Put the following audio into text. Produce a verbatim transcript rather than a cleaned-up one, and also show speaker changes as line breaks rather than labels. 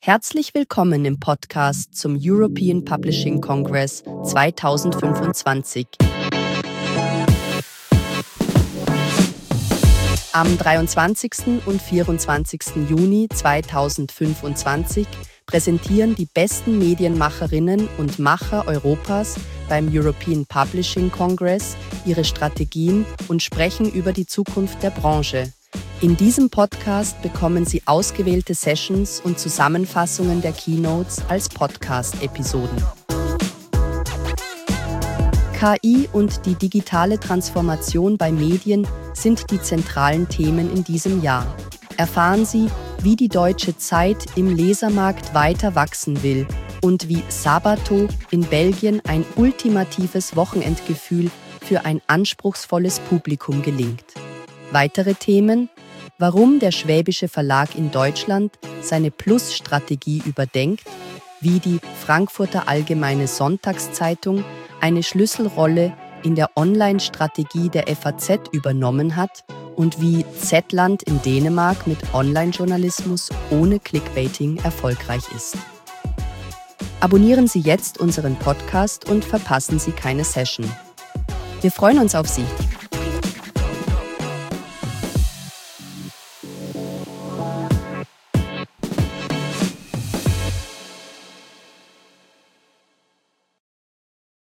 Herzlich willkommen im Podcast zum European Publishing Congress zweitausendfünfundzwanzig. Am dreiundzwanzigsten und vierundzwanzigsten Juni zweitausendfünfundzwanzig präsentieren die besten Medienmacherinnen und Macher Europas beim European Publishing Congress ihre Strategien und sprechen über die Zukunft der Branche. In diesem Podcast bekommen Sie ausgewählte Sessions und Zusammenfassungen der Keynotes als Podcast-Episoden. K I und die digitale Transformation bei Medien sind die zentralen Themen in diesem Jahr. Erfahren Sie, wie die Deutsche Zeit im Lesermarkt weiter wachsen will und wie Sabato in Belgien ein ultimatives Wochenendgefühl für ein anspruchsvolles Publikum gelingt. Weitere Themen: Warum der Schwäbische Verlag in Deutschland seine Plus-Strategie überdenkt, wie die Frankfurter Allgemeine Sonntagszeitung eine Schlüsselrolle in der Online-Strategie der F A Z übernommen hat und wie Zetland in Dänemark mit Online-Journalismus ohne Clickbaiting erfolgreich ist. Abonnieren Sie jetzt unseren Podcast und verpassen Sie keine Session. Wir freuen uns auf Sie.